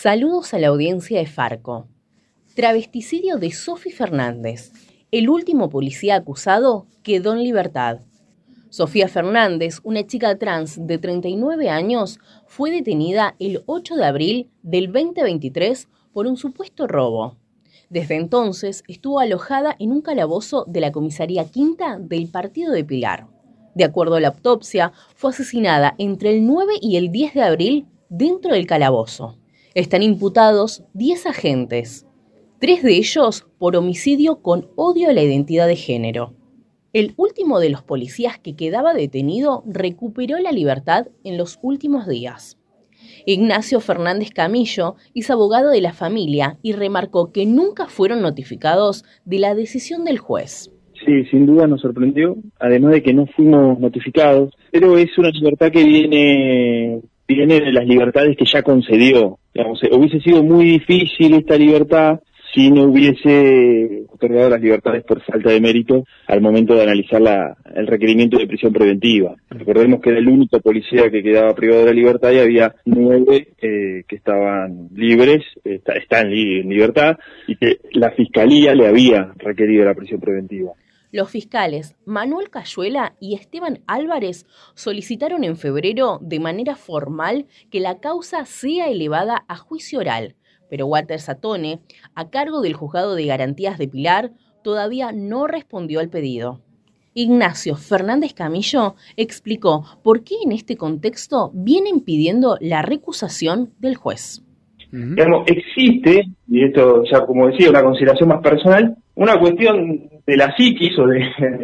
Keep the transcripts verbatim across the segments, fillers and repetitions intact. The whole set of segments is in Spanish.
Saludos a la audiencia de Farco. Travesticidio de Sofi Fernández. El último policía acusado quedó en libertad. Sofía Fernández, una chica trans de treinta y nueve años, fue detenida el ocho de abril del veinte veintitrés por un supuesto robo. Desde entonces estuvo alojada en un calabozo de la comisaría quinta del partido de Pilar. De acuerdo a la autopsia, fue asesinada entre el nueve y el diez de abril dentro del calabozo. Están imputados diez agentes, tres de ellos por homicidio con odio a la identidad de género. El último de los policías que quedaba detenido recuperó la libertad en los últimos días. Ignacio Fernández Camillo es abogado de la familia y remarcó que nunca fueron notificados de la decisión del juez. Sí, sin duda nos sorprendió, además de que no fuimos notificados, pero es una libertad que viene, viene de las libertades que ya concedió. Digamos, hubiese sido muy difícil esta libertad si no hubiese otorgado las libertades por falta de mérito al momento de analizar la, el requerimiento de prisión preventiva. Recordemos que era el único policía que quedaba privado de la libertad y había nueve eh, que estaban libres, está, están li en libertad, y que la Fiscalía le había requerido la prisión preventiva. Los fiscales Manuel Cayuela y Esteban Álvarez solicitaron en febrero de manera formal que la causa sea elevada a juicio oral, pero Walter Satone, a cargo del Juzgado de Garantías de Pilar, todavía no respondió al pedido. Ignacio Fernández Camillo explicó por qué en este contexto vienen pidiendo la recusación del juez. Uh-huh. Digamos, existe, y esto ya como decía, una consideración más personal, una cuestión de la psiquis o de,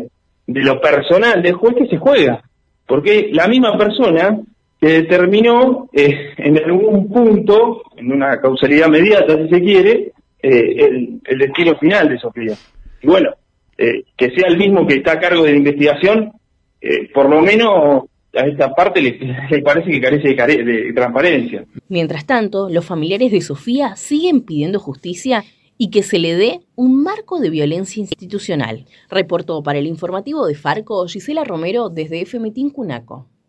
de lo personal del juez que se juega, porque la misma persona que determinó eh, en algún punto, en una causalidad inmediata si se quiere, eh, el, el destino final de Sofía. Y bueno, eh, que sea el mismo que está a cargo de la investigación, eh, por lo menos a esta parte le, le parece que carece de, care de transparencia. Mientras tanto, los familiares de Sofía siguen pidiendo justicia y que se le dé un marco de violencia institucional. Reportó para el informativo de Farco Gisela Romero desde F M T Cunaco.